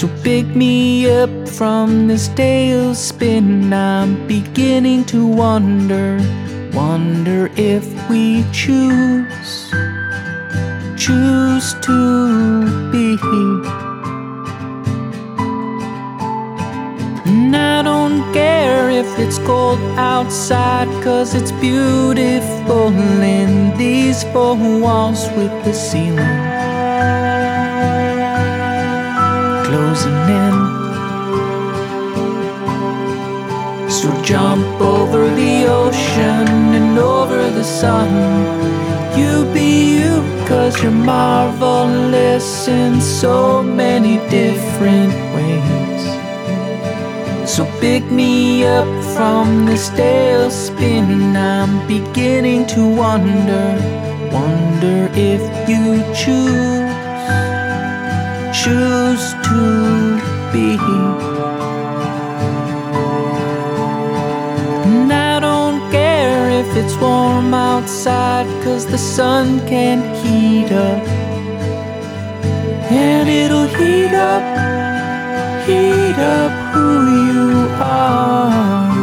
So pick me up from this tailspin. I'm beginning to wonder if we choose to be. And I don't care if it's cold outside, 'cause it's beautiful in these four walls with the ceiling closing in. So jump over the ocean and over the sun. You be you, 'cause you're marvelous in so many different ways. So pick me up from this tailspin. I'm beginning to wonder if you choose to be. And I don't care if it's warm outside, 'cause the sun can heat up, and it'll heat up who you are.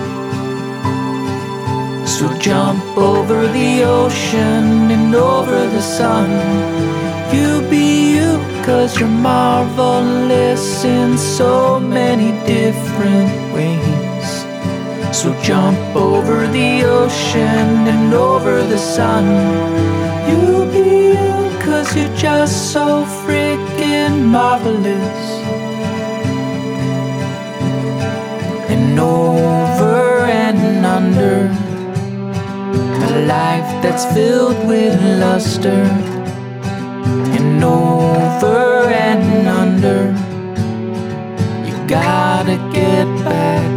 So jump over the ocean and over the sun. You be you, 'cause you're marvelous in so many different ways. So jump over the ocean and over the sun. You be you, 'cause you're just so freaking marvelous. And over and under a life that's filled with luster. And over and under, you gotta get back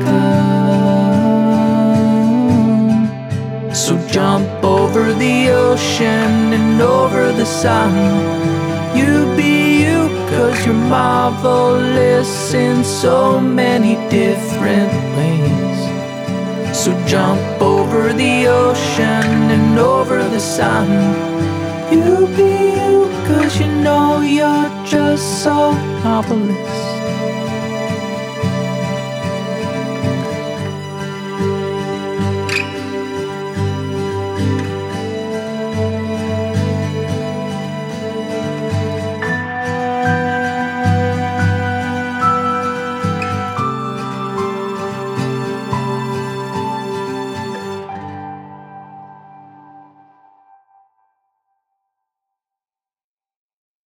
up. So jump over the ocean and over the sun. You be you, 'cause you're marvelous in so many different ways. So jump over the ocean and over the sun. You be you, 'cause you know you're just so marvelous.